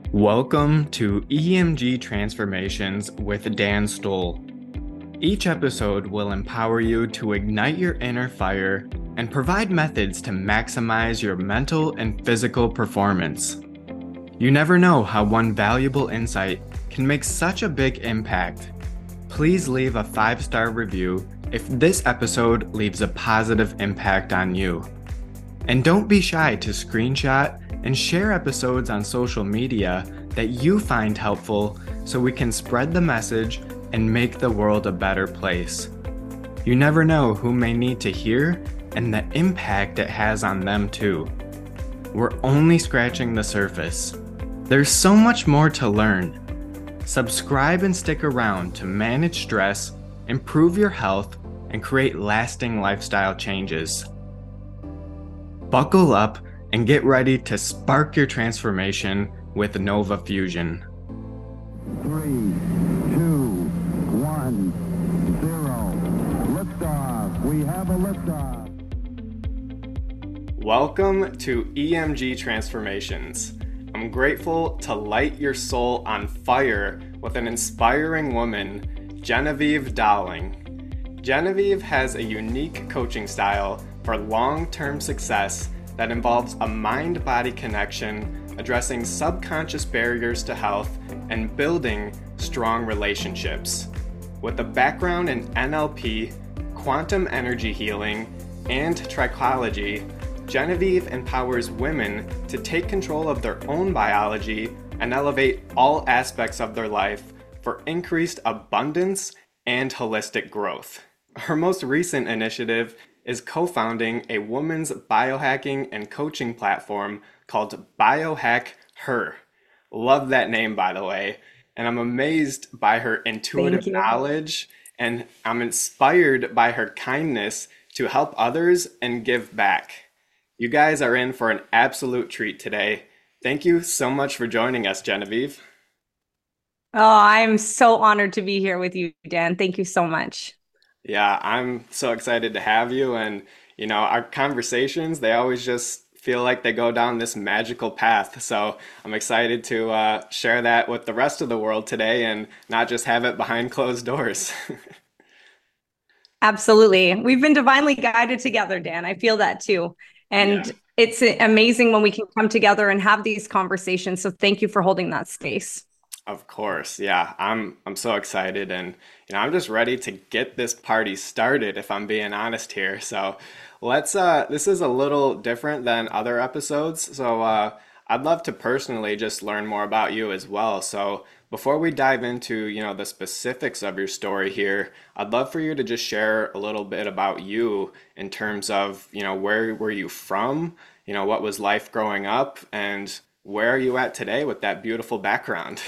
Welcome to EMG Transformations with Dan Stoll. Each episode will empower you to ignite your inner fire and provide methods to maximize your mental and physical performance. You never know how one valuable insight can make such a big impact. Please leave a 5-star review if this episode leaves a positive impact on you. And don't be shy to screenshot and share episodes on social media that you find helpful so we can spread the message and make the world a better place. You never know who may need to hear and the impact it has on them too. We're only scratching the surface. There's so much more to learn. Subscribe and stick around to manage stress, improve your health, and create lasting lifestyle changes. Buckle up and get ready to spark your transformation with Nova Fusion. 3, 2, 1, 0. Liftoff. We have a liftoff. Welcome to EMG Transformations. I'm grateful to light your soul on fire with an inspiring woman, Genevieve Dowling. Genevieve has a unique coaching style for long-term success that involves a mind-body connection, addressing subconscious barriers to health, and building strong relationships. With a background in NLP, quantum energy healing, and trichology, Genevieve empowers women to take control of their own biology and elevate all aspects of their life for increased abundance and holistic growth. Her most recent initiative is co-founding a women's biohacking and coaching platform called Biohack Her. Love that name, by the way. And I'm amazed by her intuitive knowledge, and I'm inspired by her kindness to help others and give back. You guys are in for an absolute treat today. Thank you so much for joining us, Genevieve. Oh, I'm so honored to be here with you, Dan. Thank you so much. Yeah, I'm so excited to have you. And, our conversations, they always just feel like they go down this magical path. So I'm excited to share that with the rest of the world today and not just have it behind closed doors. Absolutely. We've been divinely guided together, Dan. I feel that too. And Yeah. it's amazing when we can come together and have these conversations. So thank you for holding that space. Of course. Yeah, I'm so excited, and I'm just ready to get this party started if I'm being honest here. So let's this is a little different than other episodes. So I'd love to personally just learn more about you as well. So before we dive into, the specifics of your story here, I'd love for you to just share a little bit about you in terms of, where were you from? What was life growing up, and where are you at today with that beautiful background?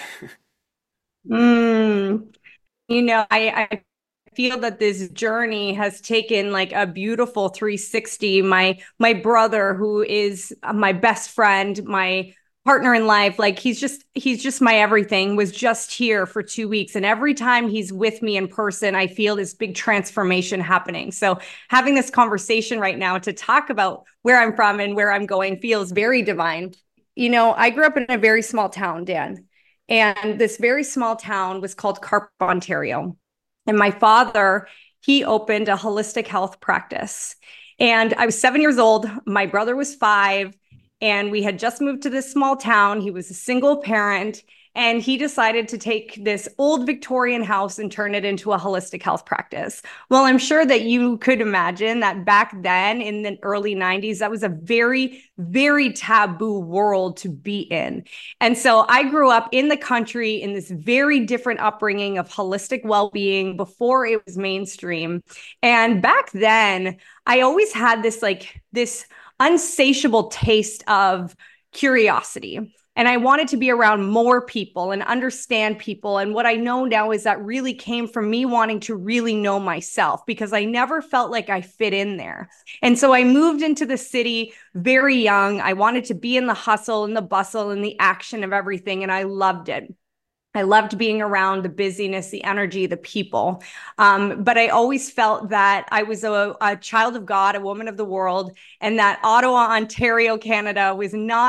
Mm, I feel that this journey has taken like a beautiful 360. My brother, who is my best friend, my partner in life, like he's just my everything, was just here for 2 weeks. And every time he's with me in person, I feel this big transformation happening. So having this conversation right now to talk about where I'm from and where I'm going feels very divine. I grew up in a very small town, Dan. And this very small town was called Carp, Ontario. And my father, he opened a holistic health practice. And I was 7 years old. My brother was 5. And we had just moved to this small town. He was a single parent. And he decided to take this old Victorian house and turn it into a holistic health practice. Well, I'm sure that you could imagine that back then in the early 90s, that was a very, very taboo world to be in. And so I grew up in the country in this very different upbringing of holistic well-being before it was mainstream. And back then, I always had this unsatiable taste of curiosity. And I wanted to be around more people and understand people. And what I know now is that really came from me wanting to really know myself, because I never felt like I fit in there. And so I moved into the city very young. I wanted to be in the hustle and the bustle and the action of everything. And I loved it. I loved being around the busyness, the energy, the people. But I always felt that I was a child of God, a woman of the world, and that Ottawa, Ontario, Canada was not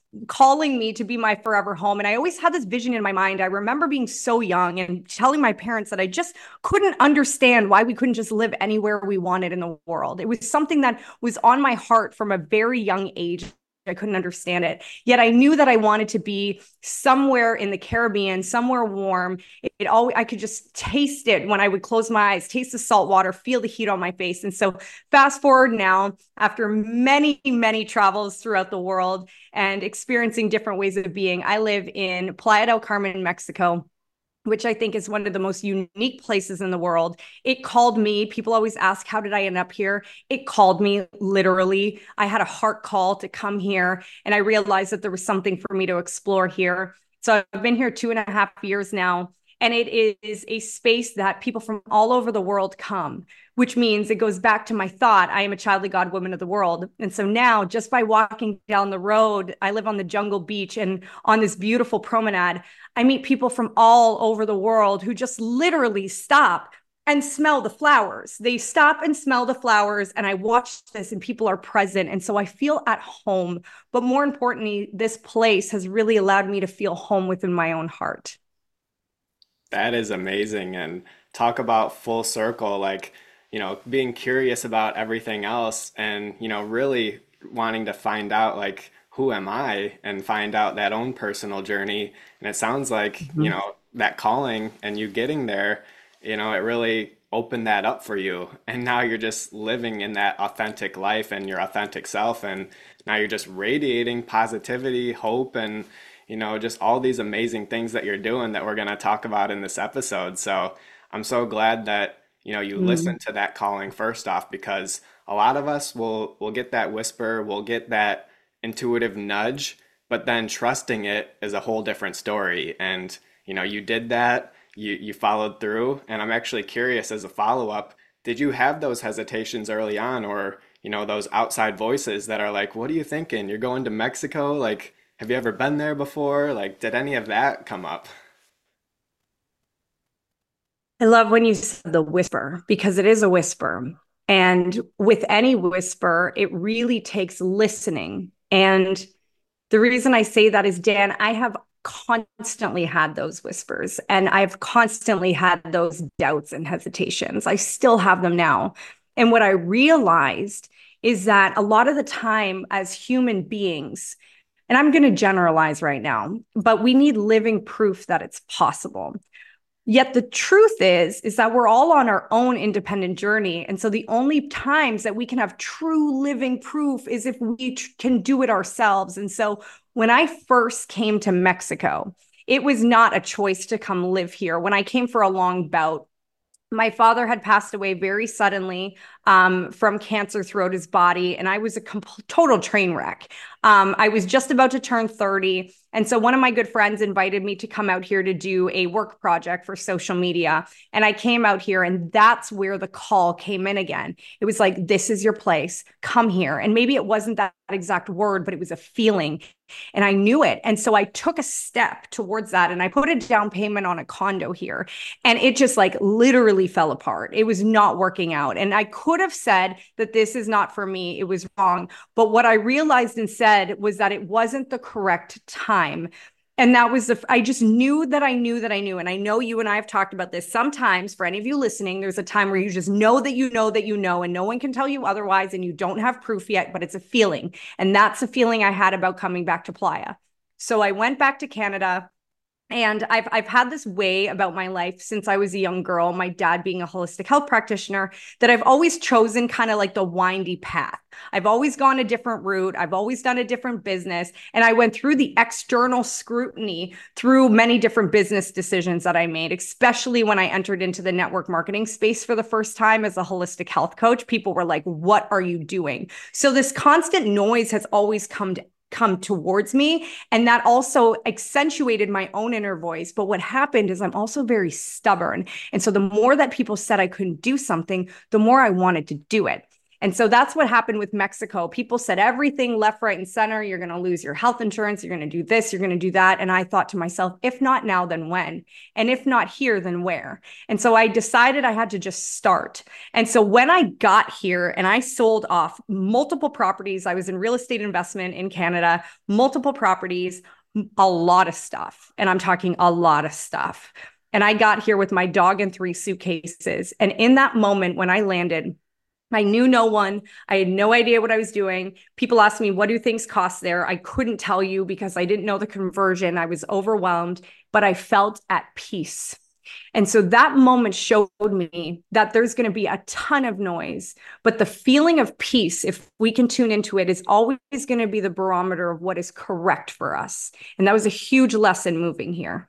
calling me to be my forever home. And I always had this vision in my mind. I remember being so young and telling my parents that I just couldn't understand why we couldn't just live anywhere we wanted in the world. It was something that was on my heart from a very young age. I couldn't understand it. Yet I knew that I wanted to be somewhere in the Caribbean, somewhere warm. It always, I could just taste it when I would close my eyes, taste the salt water, feel the heat on my face. And so fast forward now, after many, many travels throughout the world and experiencing different ways of being, I live in Playa del Carmen, Mexico, which I think is one of the most unique places in the world. It called me. People always ask, how did I end up here? It called me, literally. I had a heart call to come here, and I realized that there was something for me to explore here. So I've been here 2.5 years now, and it is a space that people from all over the world come, which means it goes back to my thought, I am a child of God, woman of the world. And so now, just by walking down the road, I live on the Jungle Beach, and on this beautiful promenade, I meet people from all over the world who just literally stop and smell the flowers. They stop and smell the flowers, and I watch this, and people are present. And so I feel at home. But more importantly, this place has really allowed me to feel home within my own heart. That is amazing. And talk about full circle, like, being curious about everything else and, really wanting to find out, like, who am I and find out that own personal journey. And it sounds like, Mhm. that calling and you getting there, it really opened that up for you. And now you're just living in that authentic life and your authentic self. And now you're just radiating positivity, hope, and just all these amazing things that you're doing that we're going to talk about in this episode. So I'm so glad that, you listen Mm. to that calling first off, because a lot of us will get that whisper, we'll get that intuitive nudge, but then trusting it is a whole different story. And, you did that, you followed through. And I'm actually curious as a follow-up, did you have those hesitations early on, or, those outside voices that are like, what are you thinking? You're going to Mexico? Like, have you ever been there before? Like, did any of that come up? I love when you said the whisper, because it is a whisper. And with any whisper, it really takes listening. And the reason I say that is, Dan, I have constantly had those whispers, and I've constantly had those doubts and hesitations. I still have them now. And what I realized is that a lot of the time, as human beings, and I'm going to generalize right now, but we need living proof that it's possible. Yet the truth is that we're all on our own independent journey. And so the only times that we can have true living proof is if we can do it ourselves. And so when I first came to Mexico, it was not a choice to come live here. When I came for a long bout, my father had passed away very suddenly from cancer throughout his body, and I was a total train wreck. I was just about to turn 30. And so one of my good friends invited me to come out here to do a work project for social media. And I came out here, and that's where the call came in again. It was like, this is your place. Come here. And maybe it wasn't that exact word, but it was a feeling. And I knew it. And so I took a step towards that, and I put a down payment on a condo here. And it just like literally fell apart. It was not working out. And I could have said that this is not for me. It was wrong. But what I realized instead was that it wasn't the correct time. And that was I just knew that I knew that I knew. And I know you and I have talked about this. Sometimes, for any of you listening, there's a time where you just know that you know that you know, and no one can tell you otherwise, and you don't have proof yet, but it's a feeling. And that's the feeling I had about coming back to Playa. So I went back to Canada. And I've had this way about my life since I was a young girl, my dad being a holistic health practitioner, that I've always chosen kind of like the windy path. I've always gone a different route. I've always done a different business. And I went through the external scrutiny through many different business decisions that I made, especially when I entered into the network marketing space for the first time as a holistic health coach. People were like, what are you doing? So this constant noise has always come towards me. And that also accentuated my own inner voice. But what happened is I'm also very stubborn. And so the more that people said I couldn't do something, the more I wanted to do it. And so that's what happened with Mexico. People said everything left, right, and center. You're going to lose your health insurance. You're going to do this. You're going to do that. And I thought to myself, if not now, then when? And if not here, then where? And so I decided I had to just start. And so when I got here and I sold off multiple properties, I was in real estate investment in Canada, multiple properties, a lot of stuff. And I'm talking a lot of stuff. And I got here with my dog and 3 suitcases. And in that moment, when I landed, I knew no one. I had no idea what I was doing. People asked me, what do things cost there? I couldn't tell you because I didn't know the conversion. I was overwhelmed, but I felt at peace. And so that moment showed me that there's going to be a ton of noise, but the feeling of peace, if we can tune into it, is always going to be the barometer of what is correct for us. And that was a huge lesson moving here.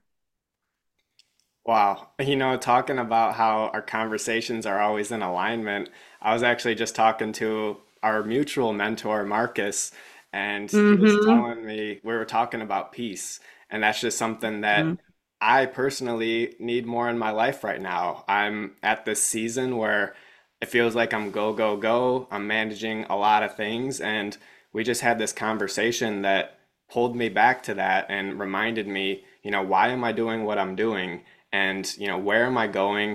Wow. Talking about how our conversations are always in alignment, I was actually just talking to our mutual mentor, Marcus, and he was Mm-hmm. telling me we were talking about peace. And that's just something that Mm-hmm. I personally need more in my life right now. I'm at this season where it feels like I'm go, go, go. I'm managing a lot of things. And we just had this conversation that pulled me back to that and reminded me, why am I doing what I'm doing? And, where am I going?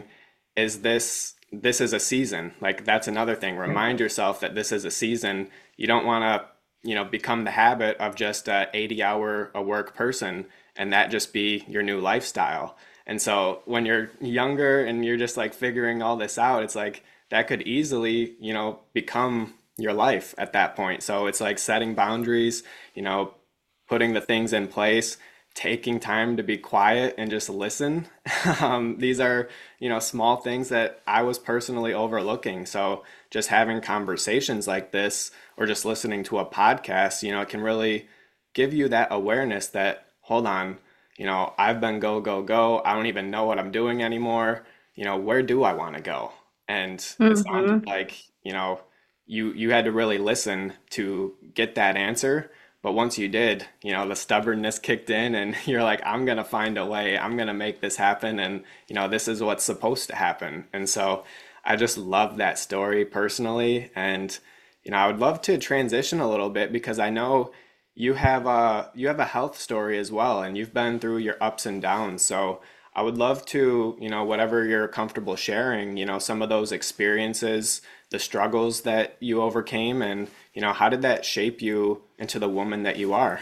This is a season. Like that's another thing. Remind yourself that this is a season. You don't want to, become the habit of just a 80-hour a work person and that just be your new lifestyle. And so when you're younger and you're just like figuring all this out, it's like that could easily, become your life at that point. So it's like setting boundaries, you know, putting the things in place, taking time to be quiet and just listen. These are, small things that I was personally overlooking. So just having conversations like this or just listening to a podcast, it can really give you that awareness that, hold on, I've been go, go, go. I don't even know what I'm doing anymore. Where do I want to go? And it sounded Mm-hmm. like, you had to really listen to get that answer. But once you did, the stubbornness kicked in and you're like, I'm gonna find a way. I'm gonna make this happen and this is what's supposed to happen. And so I just love that story personally. And I would love to transition a little bit because I know you have a health story as well and you've been through your ups and downs. So I would love to, whatever you're comfortable sharing, some of those experiences, the struggles that you overcame, and, how did that shape you into the woman that you are?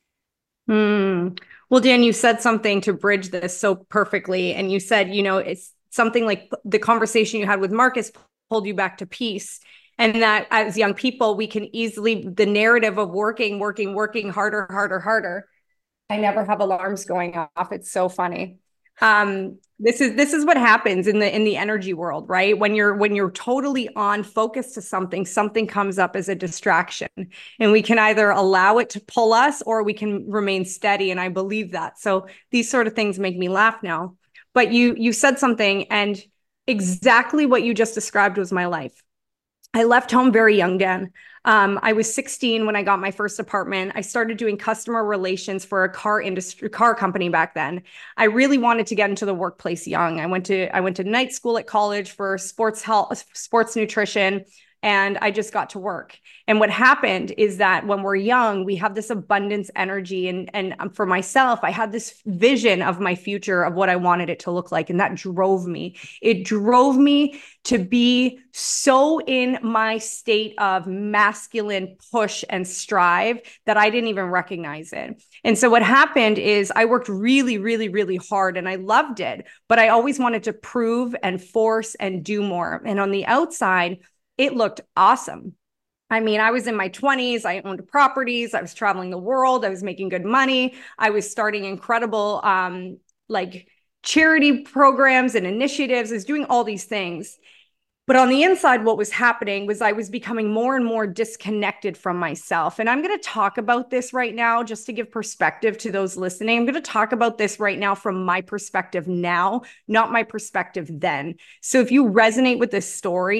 Hmm. Well, Dan, you said something to bridge this so perfectly. And you said, it's something like the conversation you had with Marcus pulled you back to peace. And that as young people, we can easily, the narrative of working, working, working harder, harder, harder. I never have alarms going off. It's so funny. This is what happens in the energy world, right? When you're totally on focus to something, something comes up as a distraction, and we can either allow it to pull us or we can remain steady. And I believe that. So these sort of things make me laugh now. But you said something, and exactly what you just described was my life. I left home very young, Dan. I was 16 when I got my first apartment. I started doing customer relations for a car company back then. I really wanted to get into the workplace young. I went to night school at college for sports health, sports nutrition, and I just got to work. And what happened is that when we're young, we have this abundance energy. And for myself, I had this vision of my future of what I wanted it to look like. And that drove me. It drove me to be so in my state of masculine push and strive that I didn't even recognize it. And so what happened is I worked really, really, really hard and I loved it, but I always wanted to prove and force and do more. And on the outside, it looked awesome. I mean, I was in my 20s. I owned properties. I was traveling the world. I was making good money. I was starting incredible like charity programs and initiatives. I was doing all these things. But on the inside, what was happening was I was becoming more and more disconnected from myself. And I'm going to talk about this right now just to give perspective to those listening. I'm going to talk about this right now from my perspective now, not my perspective then. So if you resonate with this story,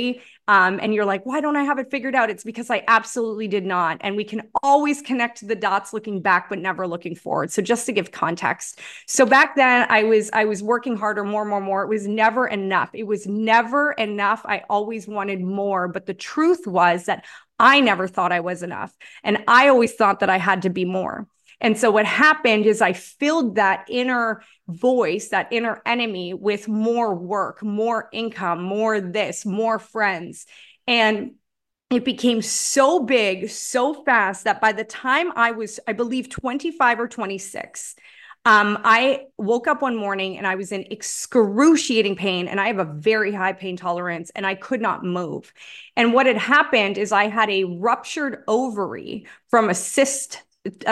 And you're like, why don't I have it figured out? It's because I absolutely did not. And we can always connect the dots looking back, but never looking forward. So just to give context. So back then I was working harder, more. It was never enough. It was never enough. I always wanted more. But the truth was that I never thought I was enough. And I always thought that I had to be more. And so what happened is I filled that inner voice, that inner enemy, with more work, more income, more this, more friends. And it became so big, so fast that by the time I was, I believe, 25 or 26, I woke up one morning and I was in excruciating pain, and I have a very high pain tolerance, and I could not move. And what had happened is I had a ruptured ovary from a cyst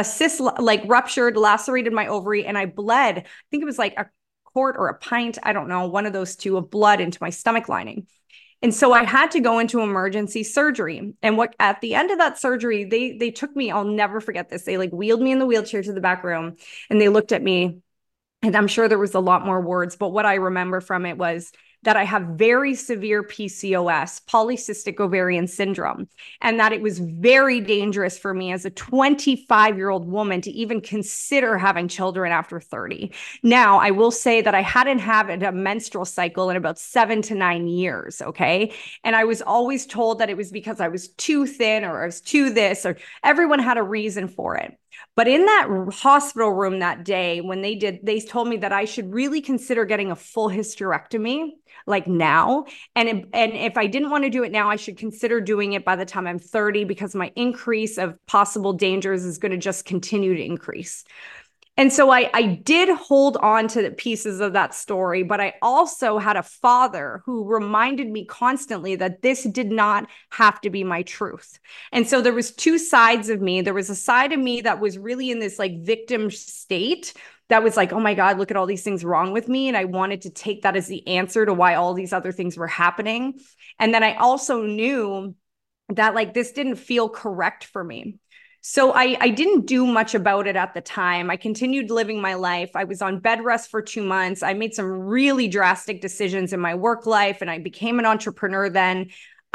like ruptured, lacerated my ovary, and I bled. I think it was like a quart or a pint, I don't know, one of those two, of blood into my stomach lining. And so I had to go into emergency surgery. And what at the end of that surgery, they took me, I'll never forget this. They like wheeled me in the wheelchair to the back room, and they looked at me, and I'm sure there was a lot more words, but what I remember from it was that I have very severe PCOS, polycystic ovarian syndrome, and that it was very dangerous for me as a 25-year-old woman to even consider having children after 30. Now, I will say that I hadn't had a menstrual cycle in about 7 to 9 years, okay? And I was always told that it was because I was too thin, or I was too this, or everyone had a reason for it. But in that hospital room that day, when they told me that I should really consider getting a full hysterectomy, like now. And if I didn't want to do it now, I should consider doing it by the time I'm 30, because my increase of possible dangers is going to just continue to increase. And so I did hold on to the pieces of that story, but I also had a father who reminded me constantly that this did not have to be my truth. And so there was two sides of me. There was a side of me that was really in this like victim state, that was like, oh my God, look at all these things wrong with me. And I wanted to take that as the answer to why all these other things were happening. And then I also knew that like this didn't feel correct for me. So I didn't do much about it at the time. I continued living my life. I was on bed rest for 2 months. I made some really drastic decisions in my work life, and I became an entrepreneur then.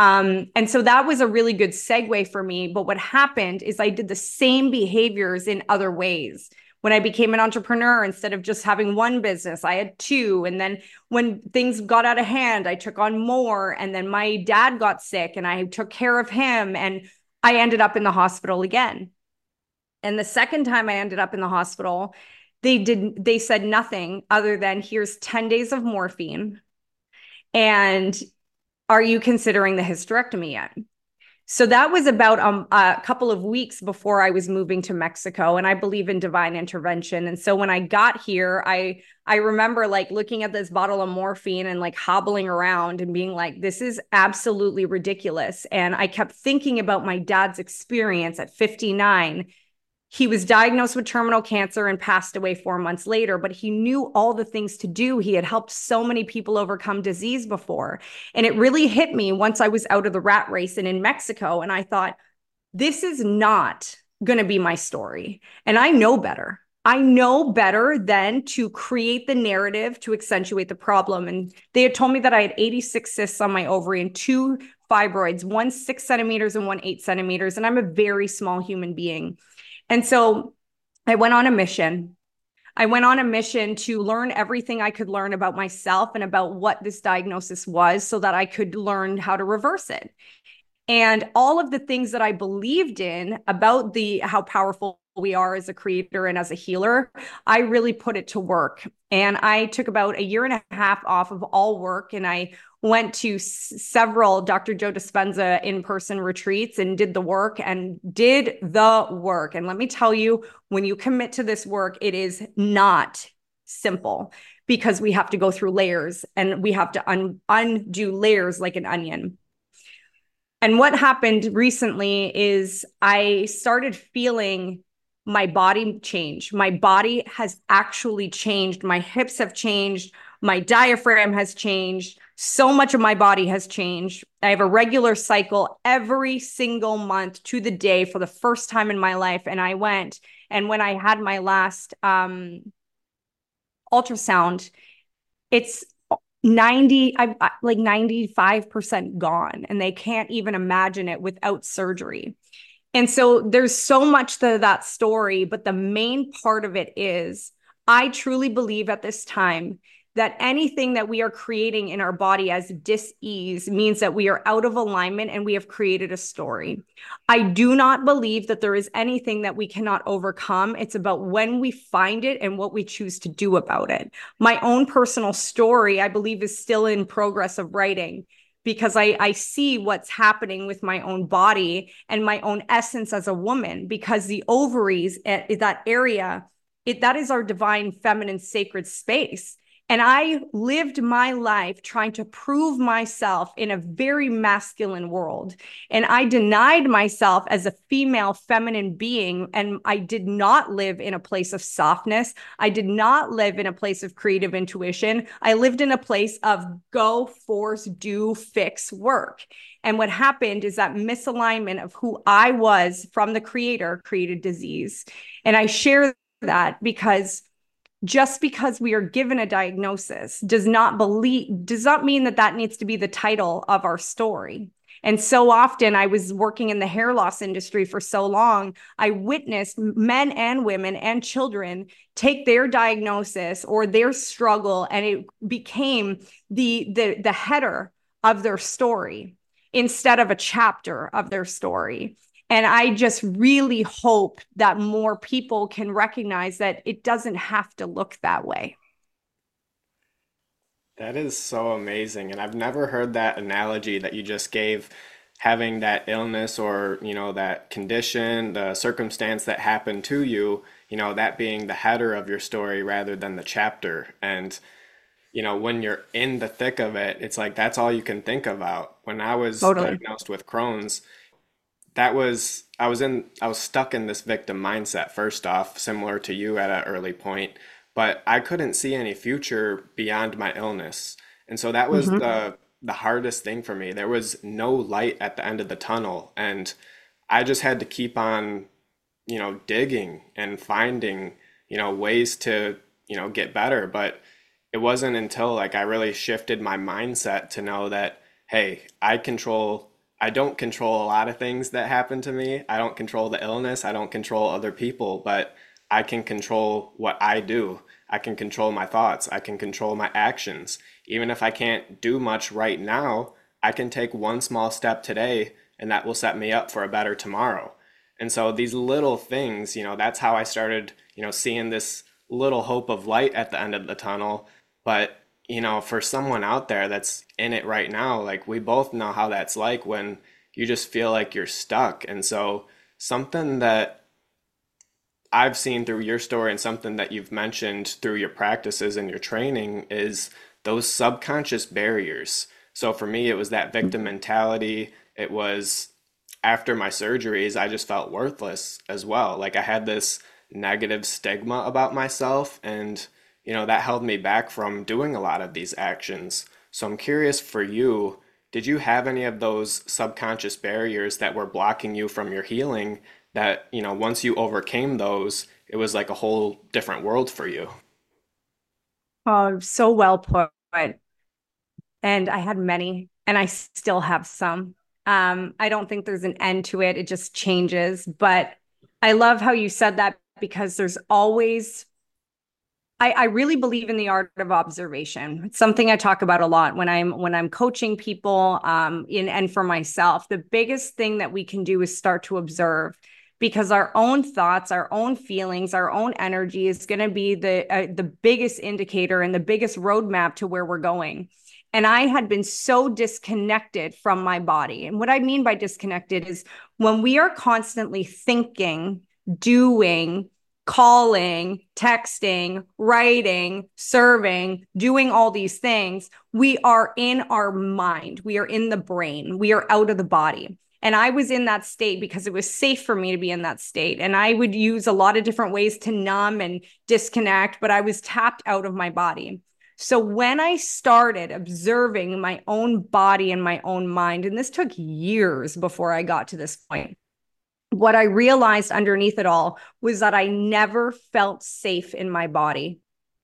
And so that was a really good segue for me. But what happened is I did the same behaviors in other ways. When I became an entrepreneur, instead of just having one business, I had two. And then when things got out of hand, I took on more. And then my dad got sick, and I took care of him, and I ended up in the hospital again. And the second time I ended up in the hospital, they said nothing other than, here's 10 days of morphine. And are you considering the hysterectomy yet? So that was about a couple of weeks before I was moving to Mexico, and I believe in divine intervention. And so when I got here, I remember like looking at this bottle of morphine and like hobbling around and being like, this is absolutely ridiculous. And I kept thinking about my dad's experience at 59. He was diagnosed with terminal cancer and passed away 4 months later, but he knew all the things to do. He had helped so many people overcome disease before. And it really hit me once I was out of the rat race and in Mexico. And I thought, this is not going to be my story. And I know better. I know better than to create the narrative to accentuate the problem. And they had told me that I had 86 cysts on my ovary and 2 fibroids, one 6 centimeters and one 8 centimeters. And I'm a very small human being. And so I went on a mission. I went on a mission to learn everything I could learn about myself and about what this diagnosis was, so that I could learn how to reverse it. And all of the things that I believed in about how powerful we are as a creator and as a healer, I really put it to work. And I took about a year and a half off of all work, and I went to several Dr. Joe Dispenza in-person retreats and did the work. And let me tell you, when you commit to this work, it is not simple, because we have to go through layers, and we have to undo layers like an onion. And what happened recently is I started feeling my body change. My body has actually changed. My hips have changed. My diaphragm has changed. So much of my body has changed. I have a regular cycle every single month to the day for the first time in my life. And I went, and when I had my last ultrasound, it's like 95% gone, and they can't even imagine it without surgery. And so there's so much to that story, but the main part of it is I truly believe at this time that anything that we are creating in our body as dis-ease means that we are out of alignment and we have created a story. I do not believe that there is anything that we cannot overcome. It's about when we find it and what we choose to do about it. My own personal story, I believe, is still in progress of writing, because I see what's happening with my own body and my own essence as a woman, because the ovaries, that area, that is our divine feminine sacred space. And I lived my life trying to prove myself in a very masculine world. And I denied myself as a female feminine being. And I did not live in a place of softness. I did not live in a place of creative intuition. I lived in a place of go, force, do, fix, work. And what happened is that misalignment of who I was from the creator created disease. And I share that because just because we are given a diagnosis does not mean that that needs to be the title of our story. And so often, I was working in the hair loss industry for so long, I witnessed men and women and children take their diagnosis or their struggle, and it became the header of their story instead of a chapter of their story. And I just really hope that more people can recognize that it doesn't have to look that way. That is so amazing. And I've never heard that analogy that you just gave, having that illness or, that condition, the circumstance that happened to you, that being the header of your story rather than the chapter. And, when you're in the thick of it, it's like that's all you can think about. When I was Totally. diagnosed with Crohn's, I was stuck in this victim mindset first off, similar to you at an early point, but I couldn't see any future beyond my illness. And so that was Mm-hmm. the hardest thing for me. There was no light at the end of the tunnel, and I just had to keep on, digging and finding, ways to, get better. But it wasn't until like I really shifted my mindset to know that, hey, I don't control a lot of things that happen to me. I don't control the illness. I don't control other people, but I can control what I do. I can control my thoughts. I can control my actions. Even if I can't do much right now, I can take one small step today, and that will set me up for a better tomorrow. And so these little things, that's how I started, seeing this little hope of light at the end of the tunnel. But, for someone out there that's in it right now, like we both know how that's like when you just feel like you're stuck. And so something that I've seen through your story and something that you've mentioned through your practices and your training is those subconscious barriers. So for me, it was that victim mentality. It was after my surgeries, I just felt worthless as well. Like I had this negative stigma about myself, and that held me back from doing a lot of these actions. So I'm curious for you, did you have any of those subconscious barriers that were blocking you from your healing that, once you overcame those, it was like a whole different world for you? Oh, so well put. And I had many, and I still have some. I don't think there's an end to it. It just changes. But I love how you said that, because there's always, I really believe in the art of observation. It's something I talk about a lot when I'm coaching people, and for myself. The biggest thing that we can do is start to observe, because our own thoughts, our own feelings, our own energy is going to be the biggest indicator and the biggest roadmap to where we're going. And I had been so disconnected from my body. And what I mean by disconnected is when we are constantly thinking, doing, calling, texting, writing, serving, doing all these things, we are in our mind. We are in the brain. We are out of the body. And I was in that state because it was safe for me to be in that state. And I would use a lot of different ways to numb and disconnect, but I was tapped out of my body. So when I started observing my own body and my own mind, and this took years before I got to this point, what I realized underneath it all was that I never felt safe in my body.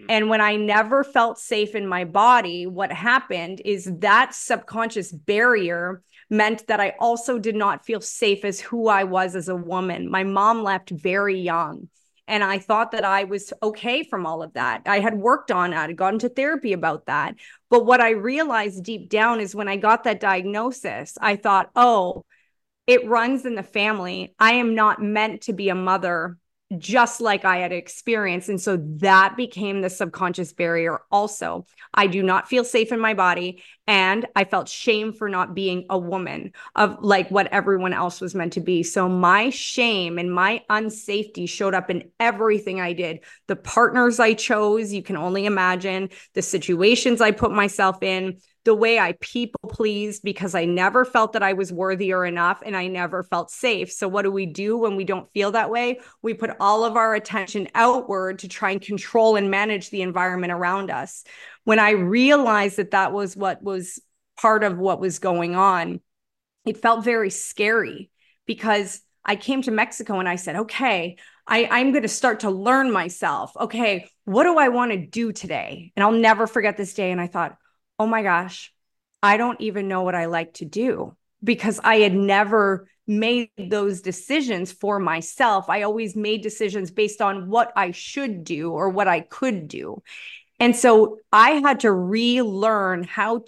And when I never felt safe in my body, what happened is that subconscious barrier meant that I also did not feel safe as who I was as a woman. My mom left very young. And I thought that I was okay from all of that. I had worked on it, I had gone to therapy about that. But what I realized deep down is when I got that diagnosis, I thought, oh, it runs in the family. I am not meant to be a mother just like I had experienced. And so that became the subconscious barrier also. I do not feel safe in my body. And I felt shame for not being a woman of like what everyone else was meant to be. So my shame and my unsafety showed up in everything I did. The partners I chose, you can only imagine, the situations I put myself in, the way I people pleased because I never felt that I was worthy or enough and I never felt safe. So what do we do when we don't feel that way? We put all of our attention outward to try and control and manage the environment around us. When I realized that that was what was part of what was going on, it felt very scary because I came to Mexico and I said, okay, I'm going to start to learn myself. Okay, what do I want to do today? And I'll never forget this day. And I thought, oh my gosh, I don't even know what I like to do because I had never made those decisions for myself. I always made decisions based on what I should do or what I could do. And so I had to relearn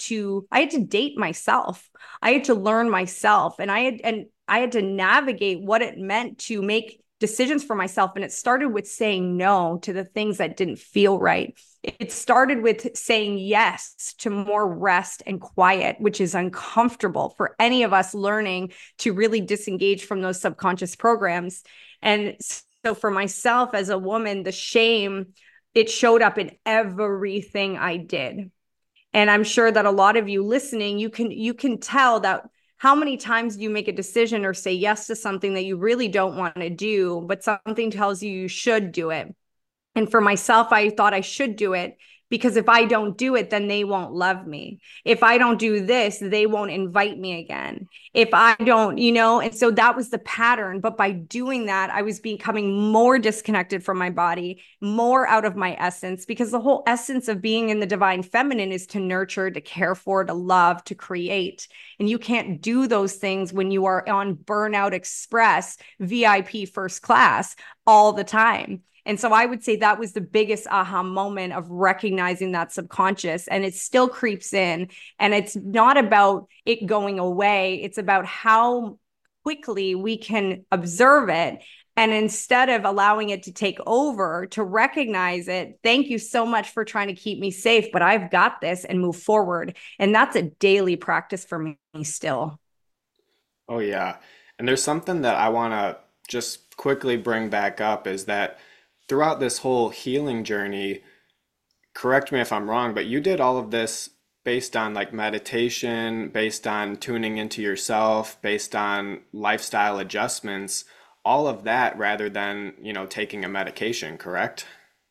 I had to date myself. I had to learn myself and I had to navigate what it meant to make decisions for myself. And it started with saying no to the things that didn't feel right. It started with saying yes to more rest and quiet, which is uncomfortable for any of us learning to really disengage from those subconscious programs. And so for myself as a woman, the shame, it showed up in everything I did. And I'm sure that a lot of you listening, you can tell that how many times do you make a decision or say yes to something that you really don't want to do, but something tells you you should do it. And for myself, I thought I should do it because if I don't do it, then they won't love me. If I don't do this, they won't invite me again. If I don't, and so that was the pattern. But by doing that, I was becoming more disconnected from my body, more out of my essence, because the whole essence of being in the divine feminine is to nurture, to care for, to love, to create. And you can't do those things when you are on burnout express, VIP first class all the time. And so I would say that was the biggest aha moment of recognizing that subconscious, and it still creeps in, and it's not about it going away. It's about how quickly we can observe it. And instead of allowing it to take over, to recognize it, thank you so much for trying to keep me safe, but I've got this, and move forward. And that's a daily practice for me still. Oh, yeah. And there's something that I want to just quickly bring back up is that throughout this whole healing journey, correct me if I'm wrong, but you did all of this based on like meditation, based on tuning into yourself, based on lifestyle adjustments, all of that rather than, taking a medication, correct?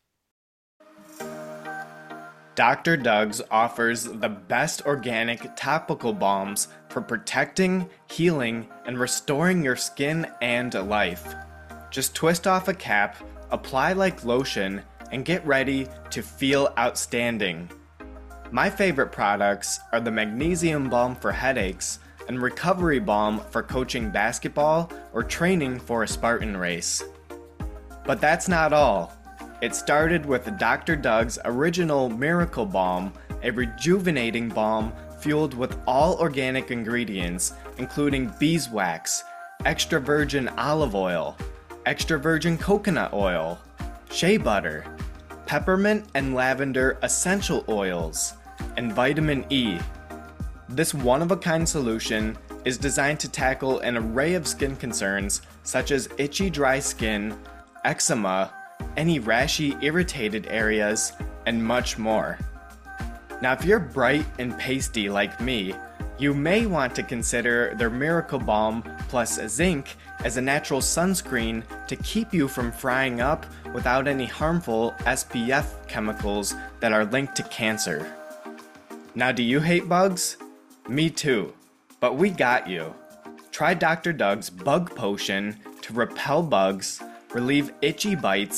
Dr. Doug's offers the best organic topical balms for protecting, healing, and restoring your skin and life. Just twist off a cap, apply like lotion, and get ready to feel outstanding. My favorite products are the Magnesium Balm for headaches and Recovery Balm for coaching basketball or training for a Spartan race. But that's not all. It started with Dr. Doug's original Miracle Balm, a rejuvenating balm fueled with all organic ingredients, including beeswax, extra virgin olive oil, extra virgin coconut oil, shea butter, peppermint and lavender essential oils, and vitamin E. This one-of-a-kind solution is designed to tackle an array of skin concerns such as itchy dry skin, eczema, any rashy irritated areas, and much more. Now if you're bright and pasty like me, you may want to consider their Miracle Balm plus zinc as a natural sunscreen to keep you from frying up without any harmful SPF chemicals that are linked to cancer. Now, do you hate bugs? Me too, but we got you. Try Dr. Doug's Bug Potion to repel bugs, relieve itchy bites,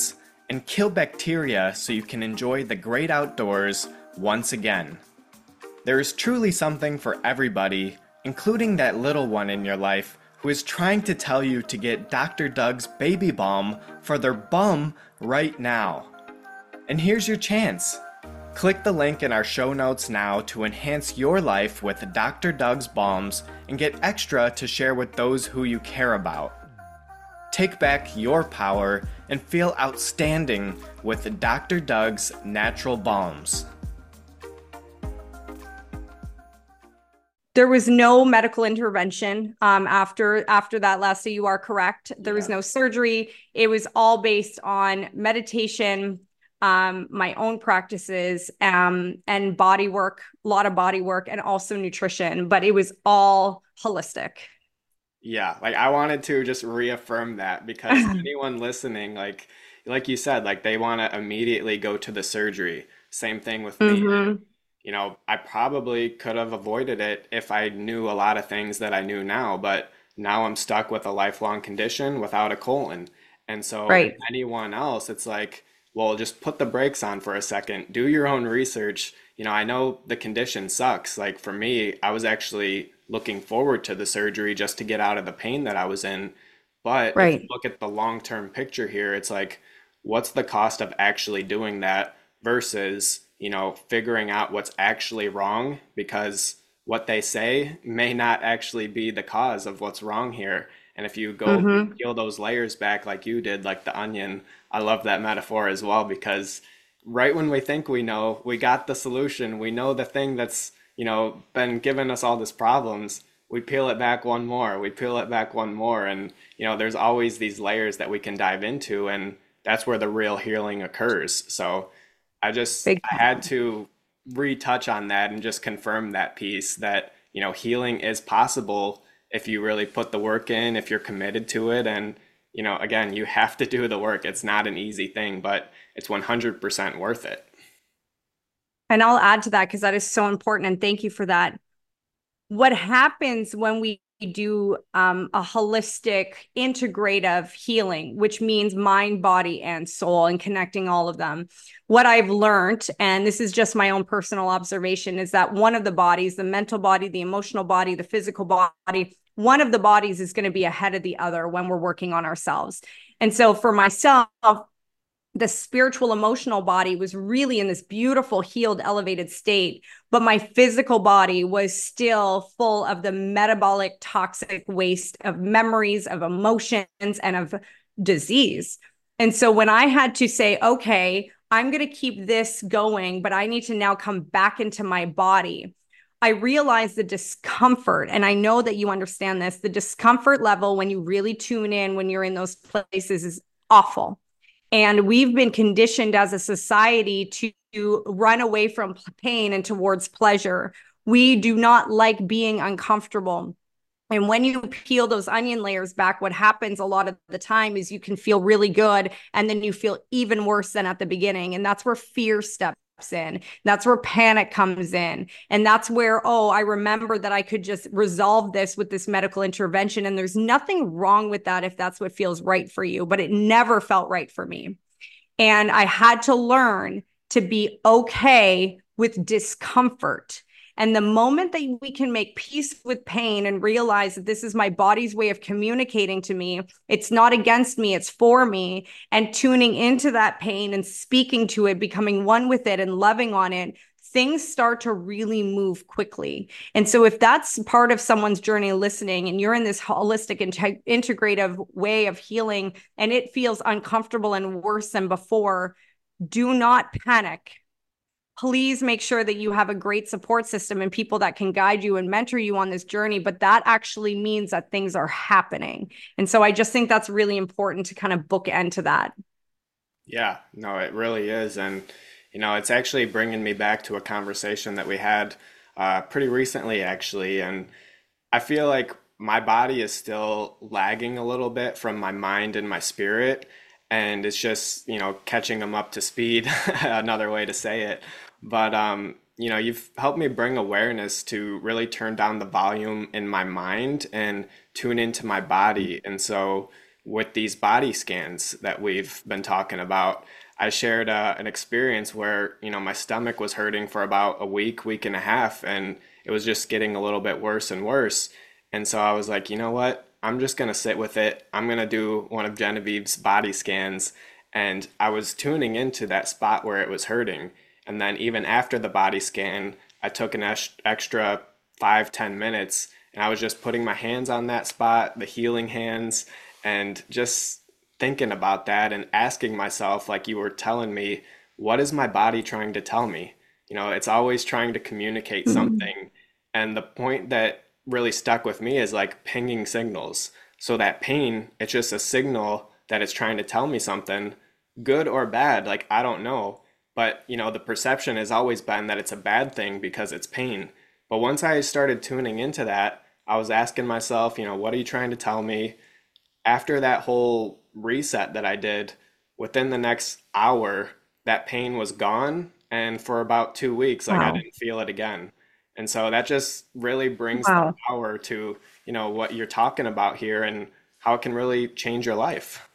and kill bacteria so you can enjoy the great outdoors once again. There is truly something for everybody, including that little one in your life who is trying to tell you to get Dr. Doug's baby balm for their bum right now. And here's your chance. Click the link in our show notes now to enhance your life with Dr. Doug's balms and get extra to share with those who you care about. Take back your power and feel outstanding with Dr. Doug's natural balms. There was no medical intervention after that last. So you are correct. There was no surgery. It was all based on meditation, my own practices, and body work, a lot of body work, and also nutrition. But it was all holistic. Yeah, like I wanted to just reaffirm that because anyone listening, like you said, like they want to immediately go to the surgery. Same thing with me. Mm-hmm. You know, I probably could have avoided it if I knew a lot of things that I knew now, but now I'm stuck with a lifelong condition without a colon. And so Right. anyone else, it's like, well, just put the brakes on for a second, do your own research. You know, I know the condition sucks. Like for me, I was actually looking forward to the surgery just to get out of the pain that I was in. But if you Right. look at the long-term picture here, it's like, what's the cost of actually doing that versus, you know, figuring out what's actually wrong because what they say may not actually be the cause of what's wrong here. And if you go Mm-hmm. peel those layers back like you did, like the onion, I love that metaphor as well because right when we think we know, we got the solution, we know the thing that's, you know, been giving us all these problems, we peel it back one more, we peel it back one more. And, you know, there's always these layers that we can dive into, and that's where the real healing occurs. So Big I had to retouch on that and just confirm that piece that, you know, healing is possible if you really put the work in, if you're committed to it. And, you know, again, you have to do the work. It's not an easy thing, but it's 100% worth it. And I'll add to that because that is so important. And thank you for that. What happens when we do a holistic, integrative healing, which means mind, body, and soul, and connecting all of them? What I've learned, and this is just my own personal observation, is that one of the bodies, the mental body, the emotional body, the physical body, one of the bodies is going to be ahead of the other when we're working on ourselves. And so for myself, the spiritual emotional body was really in this beautiful, healed, elevated state, but my physical body was still full of the metabolic toxic waste of memories, of emotions, and of disease. And so when I had to say, okay, I'm going to keep this going, but I need to now come back into my body, I realized the discomfort, and I know that you understand this, the discomfort level when you really tune in, when you're in those places, is awful. And we've been conditioned as a society to run away from pain and towards pleasure. We do not like being uncomfortable. And when you peel those onion layers back, what happens a lot of the time is you can feel really good, and then you feel even worse than at the beginning. And that's where fear steps in. That's where panic comes in. And that's where, oh, I remember that I could just resolve this with this medical intervention. And there's nothing wrong with that if that's what feels right for you, but it never felt right for me. And I had to learn to be okay with discomfort. And the moment that we can make peace with pain and realize that this is my body's way of communicating to me, it's not against me, it's for me, and tuning into that pain and speaking to it, becoming one with it and loving on it, things start to really move quickly. And so if that's part of someone's journey listening and you're in this holistic, integrative way of healing and it feels uncomfortable and worse than before, do not panic. Please make sure that you have a great support system and people that can guide you and mentor you on this journey. But that actually means that things are happening. And so I just think that's really important to kind of bookend to that. Yeah, no, it really is. And, you know, it's actually bringing me back to a conversation that we had pretty recently, actually. And I feel like my body is still lagging a little bit from my mind and my spirit. And it's just, you know, catching them up to speed, another way to say it. But, you know, you've helped me bring awareness to really turn down the volume in my mind and tune into my body. And so with these body scans that we've been talking about. I shared an experience where, my stomach was hurting for about a week, week and a half, and it was just getting a little bit worse and worse. And so I was like, you know what? I'm just going to sit with it. I'm going to do one of Genevieve's body scans. And I was tuning into that spot where it was hurting. And then even after the body scan, I took an extra 5, 10 minutes and I was just putting my hands on that spot, the healing hands, and just thinking about that and asking myself, like you were telling me, what is my body trying to tell me? It's always trying to communicate Mhm. something. And the point that really stuck with me is like pinging signals. So that pain, it's just a signal that it's trying to tell me something, good or bad, like I don't know. But, the perception has always been that it's a bad thing because it's pain. But once I started tuning into that, I was asking myself, what are you trying to tell me? After that whole reset that I did, within the next hour, that pain was gone. And for about 2 weeks, like I Wow. didn't feel it again. And so that just really brings the Wow. power to, what you're talking about here and how it can really change your life.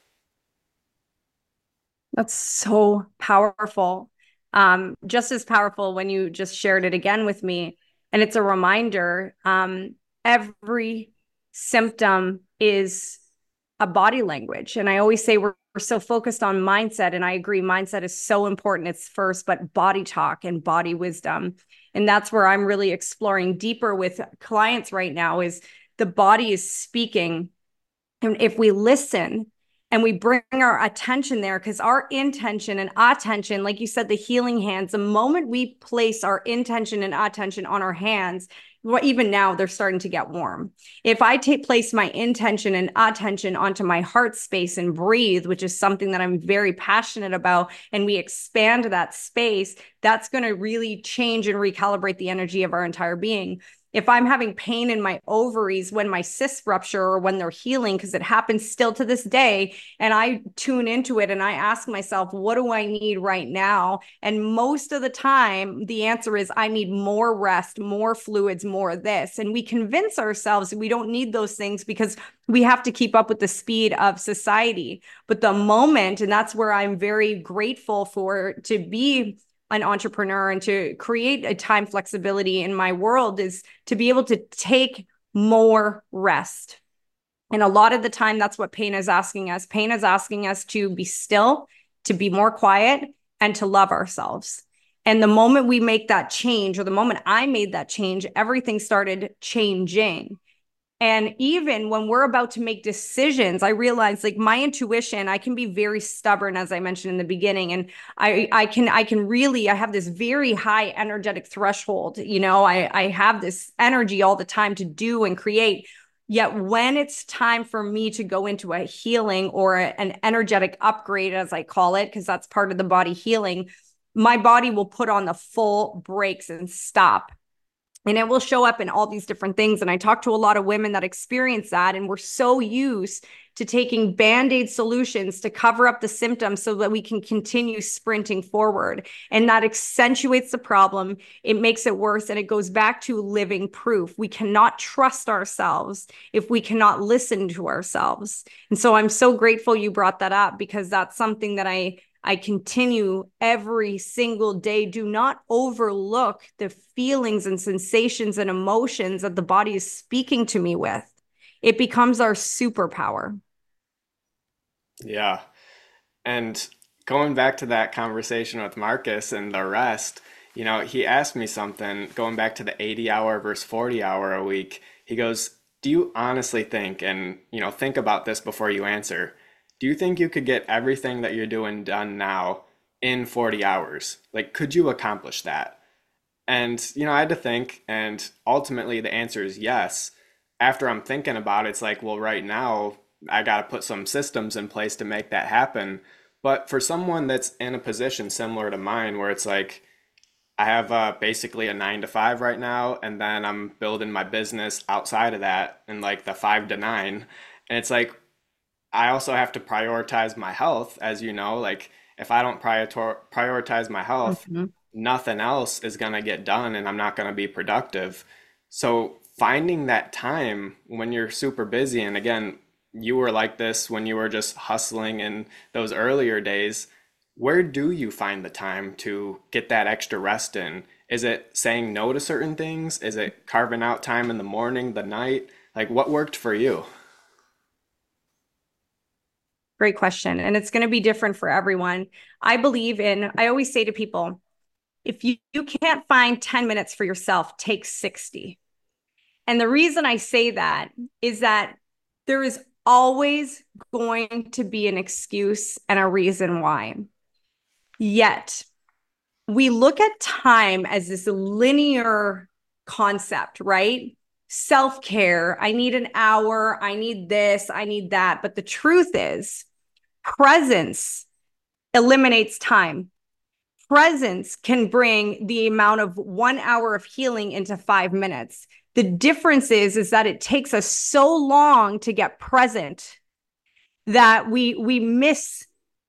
That's so powerful. Just as powerful when you just shared it again with me. And it's a reminder, every symptom is a body language. And I always say we're so focused on mindset. And I agree, mindset is so important. It's first, but body talk and body wisdom. And that's where I'm really exploring deeper with clients right now is the body is speaking. And if we listen and we bring our attention there, because our intention and attention, like you said, the healing hands, the moment we place our intention and attention on our hands, well, even now they're starting to get warm. If I place my intention and attention onto my heart space and breathe, which is something that I'm very passionate about, and we expand that space, that's going to really change and recalibrate the energy of our entire being. If I'm having pain in my ovaries when my cysts rupture or when they're healing, because it happens still to this day, and I tune into it and I ask myself, what do I need right now? And most of the time, the answer is, I need more rest, more fluids, more of this. And we convince ourselves we don't need those things because we have to keep up with the speed of society. But the moment, and that's where I'm very grateful for to be an entrepreneur and to create a time flexibility in my world is to be able to take more rest. And a lot of the time, that's what pain is asking us. Pain is asking us to be still, to be more quiet, and to love ourselves. And the moment we make that change, or the moment I made that change, everything started changing. And even when we're about to make decisions, I realize like my intuition, I can be very stubborn, as I mentioned in the beginning. And I can really, I have this very high energetic threshold. I have this energy all the time to do and create. Yet when it's time for me to go into a healing or an energetic upgrade, as I call it, because that's part of the body healing, my body will put on the full brakes and stop, and it will show up in all these different things. And I talk to a lot of women that experience that. And we're so used to taking band-aid solutions to cover up the symptoms so that we can continue sprinting forward. And that accentuates the problem. It makes it worse. And it goes back to living proof. We cannot trust ourselves if we cannot listen to ourselves. And so I'm so grateful you brought that up, because that's something that I continue every single day. Do not overlook the feelings and sensations and emotions that the body is speaking to me with. It becomes our superpower. Yeah. And going back to that conversation with Marcus and the rest, he asked me something going back to the 80-hour versus 40-hour a week. He goes, do you honestly think, and think about this before you answer, do you think you could get everything that you're doing done now in 40 hours? Like, could you accomplish that? And, I had to think, and ultimately the answer is yes. After I'm thinking about it, it's like, well, right now, I got to put some systems in place to make that happen. But for someone that's in a position similar to mine, where it's like, I have basically a 9 to 5 right now, and then I'm building my business outside of that in like the 5 to 9. And it's like, I also have to prioritize my health, as you know, like if I don't prioritize my health, Mhm. nothing else is going to get done and I'm not going to be productive. So finding that time when you're super busy, and again, you were like this when you were just hustling in those earlier days. Where do you find the time to get that extra rest in? Is it saying no to certain things? Is it carving out time in the morning, the night? Like what worked for you? Great question. And it's going to be different for everyone. I always say to people, if you can't find 10 minutes for yourself, take 60. And the reason I say that is that there is always going to be an excuse and a reason why. Yet, we look at time as this linear concept, right? Self-care, I need an hour, I need this, I need that. But the truth is, presence eliminates time. Presence can bring the amount of 1 hour of healing into 5 minutes. The difference is that it takes us so long to get present that we miss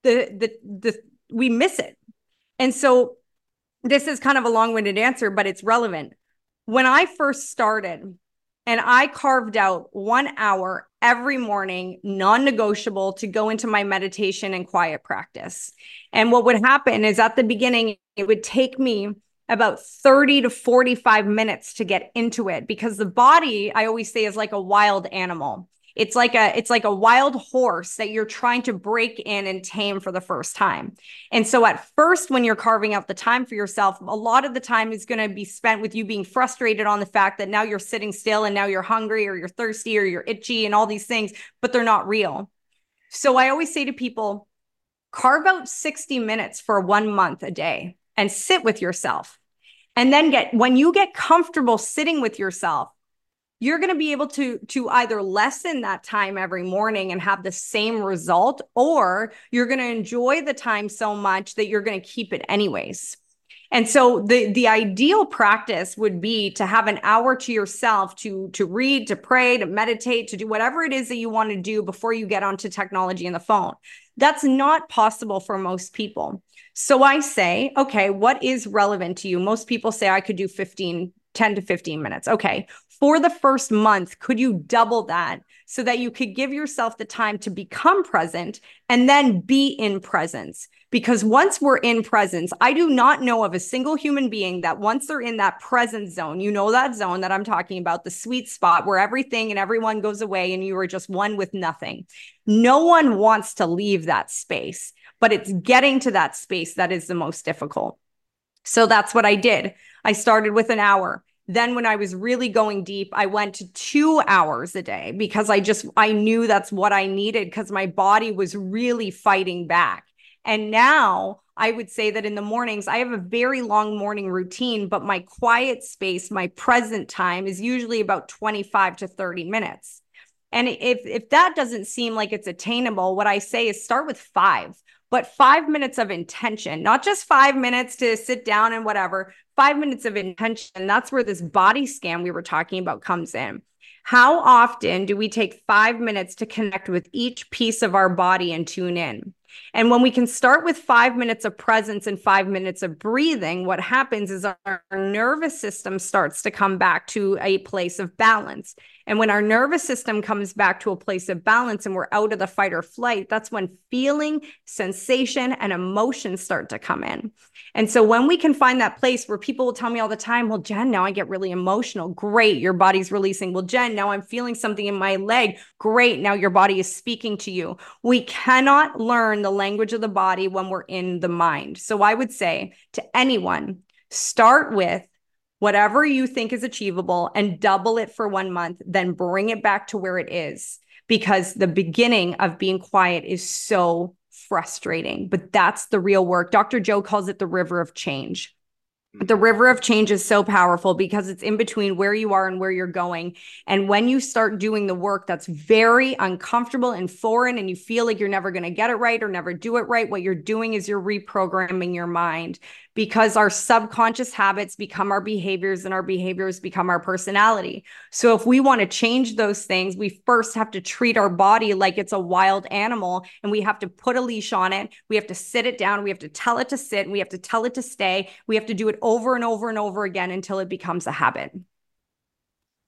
we miss it. And so this is kind of a long-winded answer, but it's relevant. When I first started and I carved out 1 hour every morning, non-negotiable, to go into my meditation and quiet practice. And what would happen is at the beginning, it would take me about 30 to 45 minutes to get into it, because the body, I always say, is like a wild animal. It's like a wild horse that you're trying to break in and tame for the first time. And so at first, when you're carving out the time for yourself, a lot of the time is going to be spent with you being frustrated on the fact that now you're sitting still and now you're hungry or you're thirsty or you're itchy and all these things, but they're not real. So I always say to people, carve out 60 minutes for 1 month a day and sit with yourself. And then when you get comfortable sitting with yourself, you're going to be able to either lessen that time every morning and have the same result, or you're going to enjoy the time so much that you're going to keep it anyways. And so the ideal practice would be to have an hour to yourself to read, to pray, to meditate, to do whatever it is that you want to do before you get onto technology and the phone. That's not possible for most people. So I say, okay, what is relevant to you? Most people say I could do 10 to 15 minutes. Okay. For the first month, could you double that so that you could give yourself the time to become present and then be in presence? Because once we're in presence, I do not know of a single human being that once they're in that present zone, that zone that I'm talking about, the sweet spot where everything and everyone goes away and you are just one with nothing. No one wants to leave that space, but it's getting to that space that is the most difficult. So that's what I did. I started with an hour. Then when I was really going deep, I went to 2 hours a day because I knew that's what I needed because my body was really fighting back. And now I would say that in the mornings, I have a very long morning routine, but my quiet space, my present time is usually about 25 to 30 minutes. And if that doesn't seem like it's attainable, what I say is start with 5. But 5 minutes of intention, not just 5 minutes to sit down and whatever, 5 minutes of intention. That's where this body scan we were talking about comes in. How often do we take 5 minutes to connect with each piece of our body and tune in? And when we can start with 5 minutes of presence and 5 minutes of breathing, what happens is our nervous system starts to come back to a place of balance. And when our nervous system comes back to a place of balance and we're out of the fight or flight, that's when feeling, sensation, and emotion start to come in. And so when we can find that place where people will tell me all the time, well, Jen, now I get really emotional. Great. Your body's releasing. Well, Jen, now I'm feeling something in my leg. Great. Now your body is speaking to you. We cannot learn the language of the body when we're in the mind. So I would say to anyone, start with whatever you think is achievable and double it for 1 month, then bring it back to where it is, because the beginning of being quiet is so frustrating, but that's the real work. Dr. Joe calls it the river of change. The river of change is so powerful because it's in between where you are and where you're going. And when you start doing the work that's very uncomfortable and foreign, and you feel like you're never going to get it right or never do it right, what you're doing is you're reprogramming your mind, because our subconscious habits become our behaviors and our behaviors become our personality. So if we want to change those things, we first have to treat our body like it's a wild animal, and we have to put a leash on it. We have to sit it down. We have to tell it to sit. We have to tell it to stay. We have to do it over and over and over again until it becomes a habit.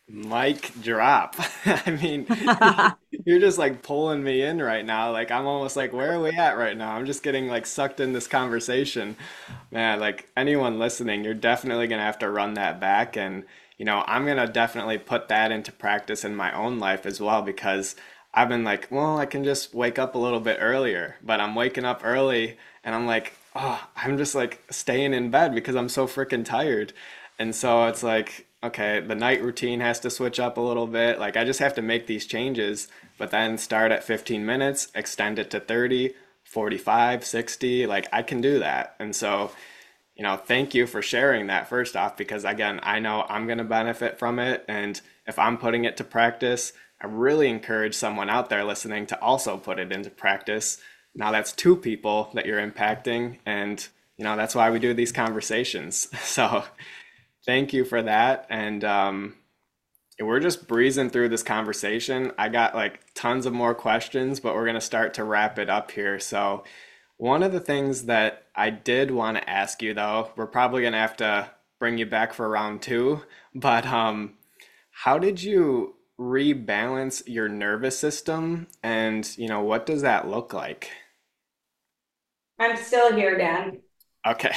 Mic drop. I mean, you're just like pulling me in right now. Like I'm almost like, where are we at right now? I'm just getting like sucked in this conversation. Man, like anyone listening, you're definitely gonna have to run that back and I'm gonna definitely put that into practice in my own life as well because I've been like, well, I can just wake up a little bit earlier, but I'm waking up early and I'm like, oh, I'm just like staying in bed because I'm so freaking tired. And so it's like, okay, the night routine has to switch up a little bit. Like I just have to make these changes, but then start at 15 minutes, extend it to 30, 45, 60. Like I can do that. And so, thank you for sharing that first off, because again, I know I'm going to benefit from it. And if I'm putting it to practice, I really encourage someone out there listening to also put it into practice. Now that's two people that you're impacting. And, that's why we do these conversations. So, thank you for that. And we're just breezing through this conversation. I got like tons of more questions, but we're going to start to wrap it up here. So, one of the things that I did want to ask you, though, we're probably going to have to bring you back for round two, but how did you rebalance your nervous system? And, what does that look like? I'm still here, Dan. Okay.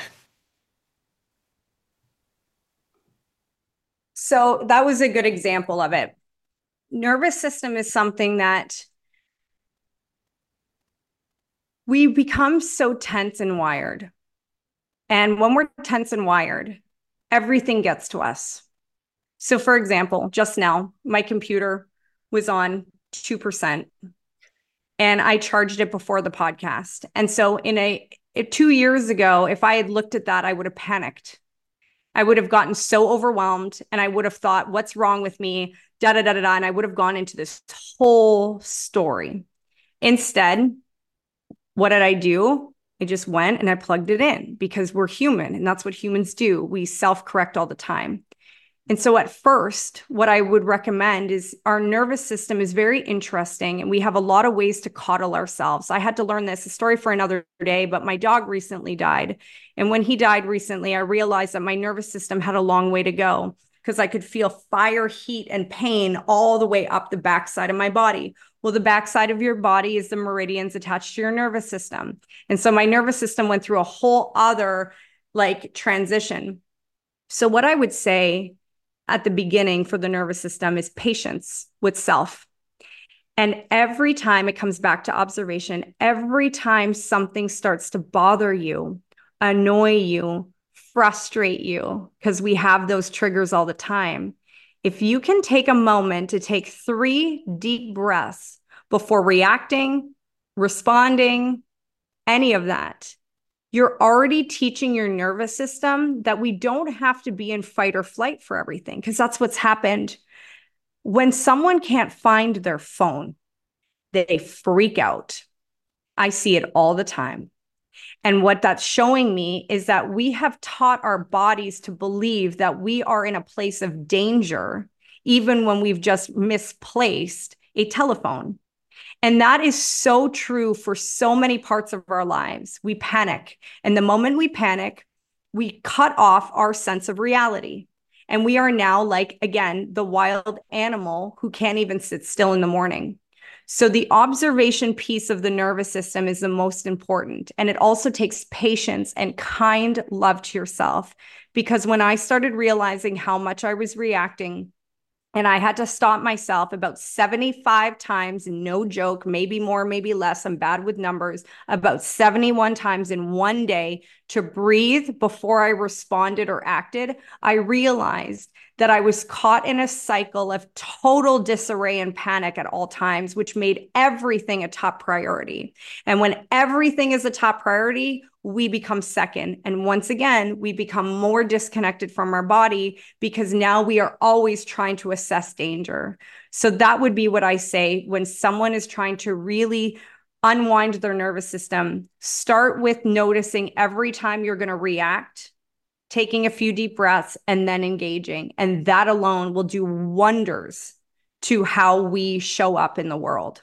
So that was a good example of it. Nervous system is something that we become so tense and wired. And when we're tense and wired, everything gets to us. So, for example, just now, my computer was on 2%, and I charged it before the podcast. And so, 2 years ago, if I had looked at that, I would have panicked. I would have gotten so overwhelmed and I would have thought, what's wrong with me? Da da da da da. And I would have gone into this whole story. Instead, what did I do? I just went and I plugged it in because we're human and that's what humans do. We self-correct all the time. And so at first, what I would recommend is our nervous system is very interesting and we have a lot of ways to coddle ourselves. I had to learn this, a story for another day, but my dog recently died. And when he died recently, I realized that my nervous system had a long way to go because I could feel fire, heat, and pain all the way up the backside of my body. Well, the backside of your body is the meridians attached to your nervous system. And so my nervous system went through a whole other like transition. So what I would say at the beginning for the nervous system is patience with self. And every time it comes back to observation, every time something starts to bother you, annoy you, frustrate you, because we have those triggers all the time. If you can take a moment to take 3 deep breaths before reacting, responding, any of that, you're already teaching your nervous system that we don't have to be in fight or flight for everything, because that's what's happened. When someone can't find their phone, they freak out. I see it all the time. And what that's showing me is that we have taught our bodies to believe that we are in a place of danger, even when we've just misplaced a telephone. And that is so true for so many parts of our lives. We panic. And the moment we panic, we cut off our sense of reality. And we are now like, again, the wild animal who can't even sit still in the morning. So the observation piece of the nervous system is the most important. And it also takes patience and kind love to yourself. Because when I started realizing how much I was reacting, and I had to stop myself about 75 times, no joke, maybe more, maybe less. I'm bad with numbers, about 71 times in one day to breathe before I responded or acted. I realized that I was caught in a cycle of total disarray and panic at all times, which made everything a top priority. And when everything is a top priority, we become second. And once again, we become more disconnected from our body because now we are always trying to assess danger. So that would be what I say when someone is trying to really unwind their nervous system. Start with noticing every time you're going to react, taking a few deep breaths, and then engaging. And that alone will do wonders to how we show up in the world.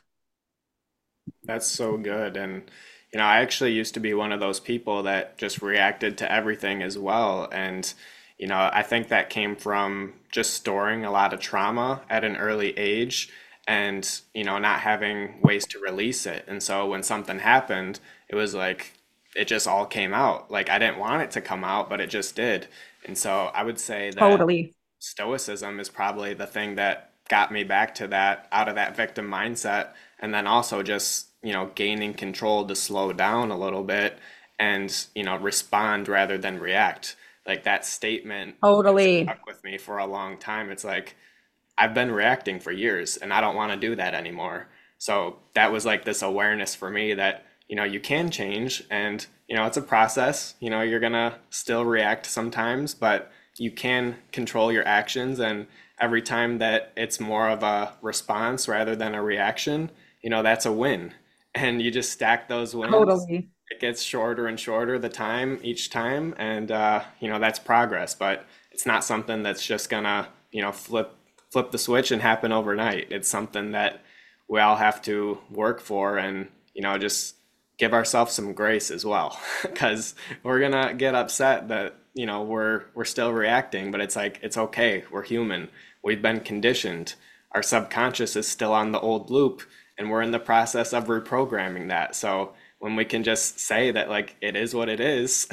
That's so good. And, I actually used to be one of those people that just reacted to everything as well. And, I think that came from just storing a lot of trauma at an early age and, not having ways to release it. And so when something happened, it was like it just all came out. Like I didn't want it to come out, but it just did. And so I would say that Totally. stoicism is probably the thing that got me back to that, out of that victim mindset, and then also just gaining control to slow down a little bit and respond rather than react. Like that statement Totally. stuck with me for a long time. It's like I've been reacting for years and I don't want to do that anymore. So that was like this awareness for me that you can change, and it's a process. You're gonna still react sometimes, but you can control your actions, and every time that it's more of a response rather than a reaction, that's a win. And you just stack those wins. Totally. It gets shorter and shorter the time each time, and that's progress. But it's not something that's just gonna flip the switch and happen overnight. It's something that we all have to work for, and just give ourselves some grace as well, because we're gonna get upset that we're still reacting, but it's like it's okay. We're human. We've been conditioned. Our subconscious is still on the old loop, and we're in the process of reprogramming that. So when we can just say that like it is what it is,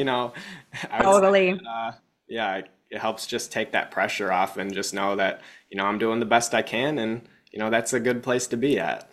I would say Totally. that, yeah, it helps just take that pressure off and just know that I'm doing the best I can, and that's a good place to be at.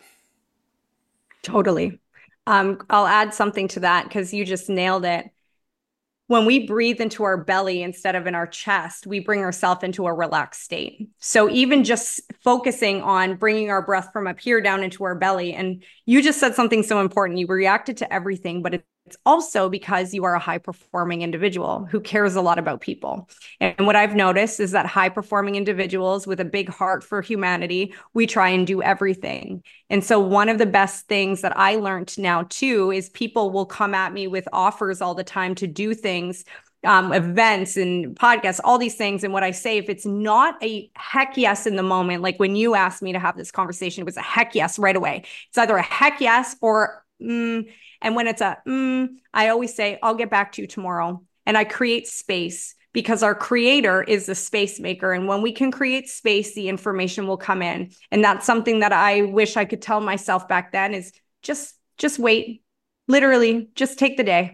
Totally. I'll add something to that because you just nailed it. When we breathe into our belly instead of in our chest, we bring ourselves into a relaxed state. So even just focusing on bringing our breath from up here down into our belly, and you just said something so important. You reacted to everything, but it's also because you are a high performing individual who cares a lot about people. And what I've noticed is that high performing individuals with a big heart for humanity, we try and do everything. And so one of the best things that I learned now too is people will come at me with offers all the time to do things, events and podcasts, all these things. And what I say, if it's not a heck yes in the moment, like when you asked me to have this conversation, it was a heck yes right away. It's either a heck yes or and when it's I always say, I'll get back to you tomorrow. And I create space because our creator is the space maker. And when we can create space, the information will come in. And that's something that I wish I could tell myself back then is just wait. Literally, just take the day.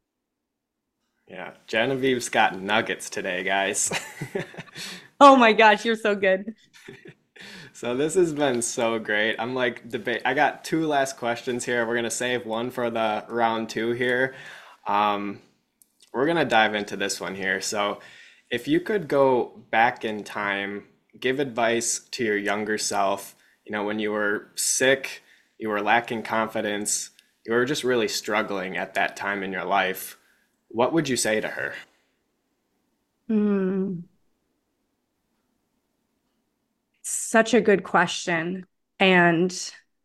Yeah, Genevieve's got nuggets today, guys. Oh my gosh, you're so good. So this has been so great. I'm like debate. I got two last questions here. We're gonna save one for the round two here. Um, we're gonna dive into this one here. So if you could go back in time, give advice to your younger self, when you were sick, you were lacking confidence, you were just really struggling at that time in your life, what would you say to her? Hmm. Such a good question. And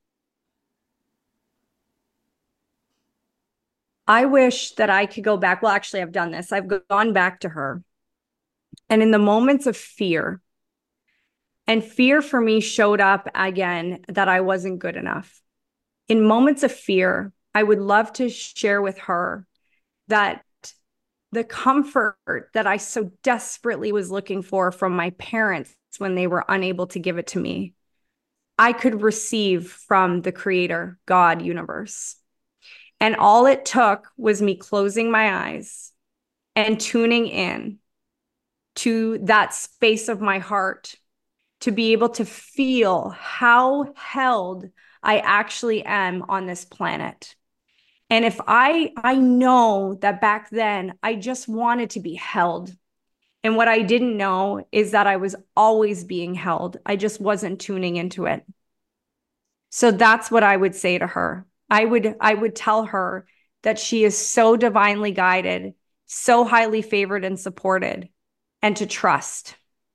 I wish that I could go back. Well, actually, I've done this. I've gone back to her. And in the moments of fear, and fear for me showed up again that I wasn't good enough. In moments of fear, I would love to share with her that the comfort that I so desperately was looking for from my parents when they were unable to give it to me, I could receive from the creator, God, universe. And all it took was me closing my eyes and tuning in to that space of my heart to be able to feel how held I actually am on this planet. And if I know that back then I just wanted to be held. And what I didn't know is that I was always being held. I just wasn't tuning into it. So that's what I would say to her. I would tell her that she is so divinely guided, so highly favored and supported, and to trust.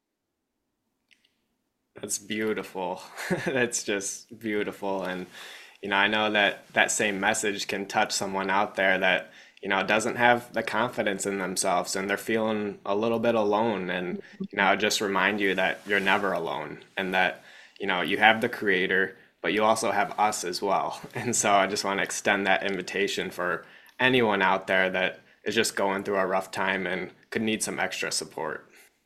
That's beautiful. That's just beautiful. And, I know that that same message can touch someone out there that, doesn't have the confidence in themselves and they're feeling a little bit alone. And, just remind you that you're never alone, and that, you have the creator, but you also have us as well. And so I just want to extend that invitation for anyone out there that is just going through a rough time and could need some extra support.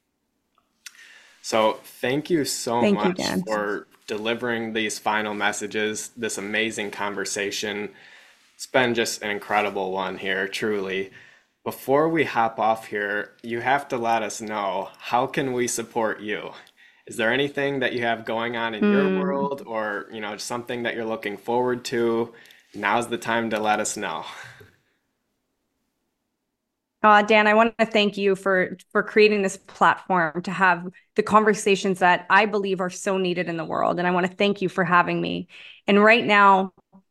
So thank you so Thank you, much Dan. for delivering these final messages, this amazing conversation. It's been just an incredible one here, truly. Before we hop off here, you have to let us know, how can we support you? Is there anything that you have going on in your world, or, just something that you're looking forward to? Now's the time to let us know. Dan, I want to thank you for creating this platform to have the conversations that I believe are so needed in the world. And I want to thank you for having me. And right now,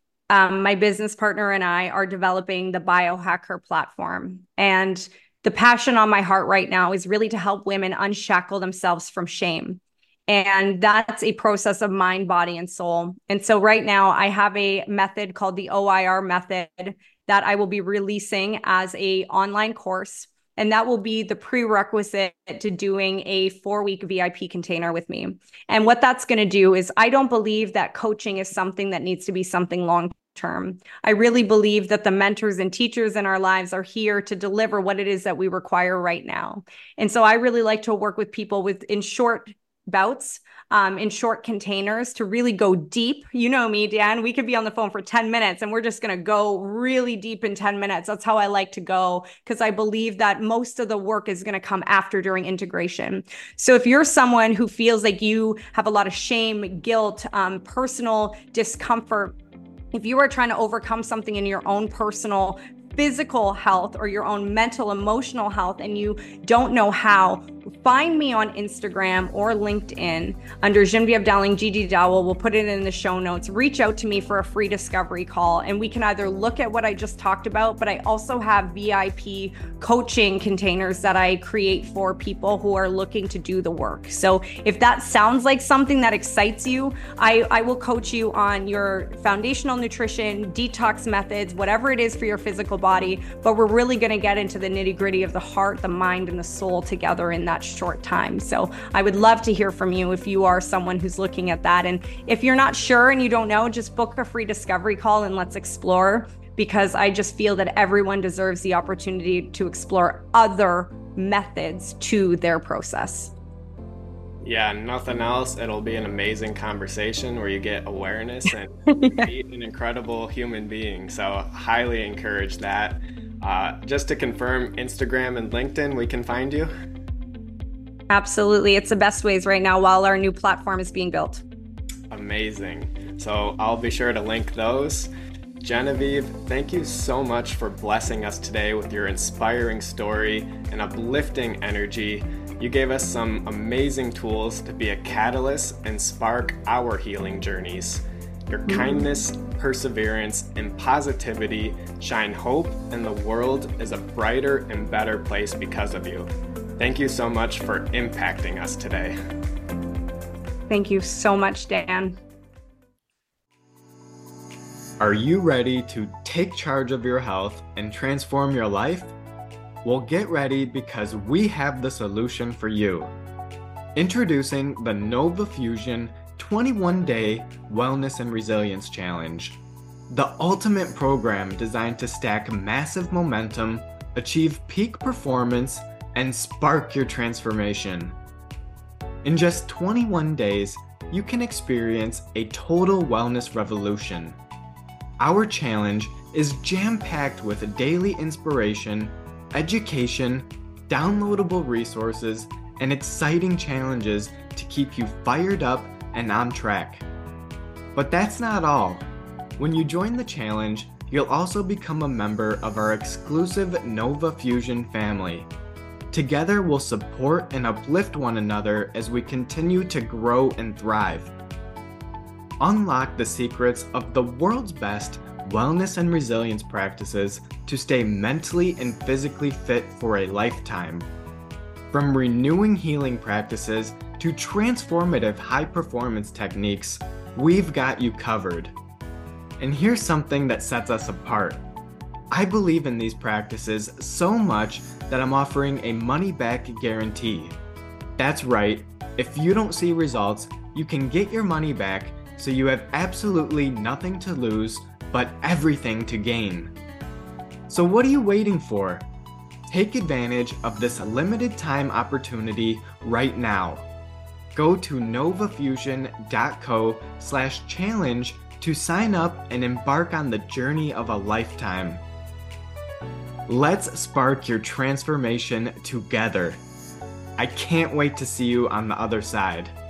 my business partner and I are developing the Biohacker platform. And the passion on my heart right now is really to help women unshackle themselves from shame. And that's a process of mind, body, and soul. And so right now I have a method called the OIR method that I will be releasing as an online course. And that will be the prerequisite to doing a 4-week VIP container with me. And what that's going to do is, I don't believe that coaching is something that needs to be something long term. I really believe that the mentors and teachers in our lives are here to deliver what it is that we require right now. And so I really like to work with people in short bouts, in short containers, to really go deep. You know me, Dan, we could be on the phone for 10 minutes and we're just going to go really deep in 10 minutes. That's how I like to go, because I believe that most of the work is going to come after, during integration. So if you're someone who feels like you have a lot of shame, guilt, personal discomfort, if you are trying to overcome something in your own personal physical health or your own mental, emotional health, and you don't know how, find me on Instagram or LinkedIn under Genevieve Dowling, Gigi Dowell. We'll put it in the show notes. Reach out to me for a free discovery call, and we can either look at what I just talked about, but I also have VIP coaching containers that I create for people who are looking to do the work. So if that sounds like something that excites you, I will coach you on your foundational nutrition, detox methods, whatever it is for your physical body, but we're really going to get into the nitty-gritty of the heart, the mind, and the soul together in that short time. So I would love to hear from you if you are someone who's looking at that. And if you're not sure and you don't know, just book a free discovery call and let's explore, because I just feel that everyone deserves the opportunity to explore other methods to their process. Yeah, nothing else. It'll be an amazing conversation where you get awareness and meet an incredible human being. So highly encourage that. Just to confirm, Instagram and LinkedIn, we can find you? Absolutely. It's the best ways right now while our new platform is being built. Amazing. So I'll be sure to link those. Genevieve, thank you so much for blessing us today with your inspiring story and uplifting energy. You gave us some amazing tools to be a catalyst and spark our healing journeys. Your kindness, perseverance, and positivity shine hope, and the world is a brighter and better place because of you. Thank you so much for impacting us today. Thank you so much, Dan. Are you ready to take charge of your health and transform your life? Well, get ready, because we have the solution for you. Introducing the Nova Fusion 21-Day Wellness and Resilience Challenge, the ultimate program designed to stack massive momentum, achieve peak performance, and spark your transformation. In just 21 days, you can experience a total wellness revolution. Our challenge is jam-packed with daily inspiration, education, downloadable resources, and exciting challenges to keep you fired up and on track. But that's not all. When you join the challenge, you'll also become a member of our exclusive Nova Fusion family. Together, we'll support and uplift one another as we continue to grow and thrive. Unlock the secrets of the world's best wellness and resilience practices to stay mentally and physically fit for a lifetime. From renewing healing practices to transformative high-performance techniques, we've got you covered. And here's something that sets us apart. I believe in these practices so much that I'm offering a money-back guarantee. That's right, if you don't see results, you can get your money back, so you have absolutely nothing to lose, but everything to gain. So what are you waiting for? Take advantage of this limited time opportunity right now. Go to novafusion.co/challenge to sign up and embark on the journey of a lifetime. Let's spark your transformation together. I can't wait to see you on the other side.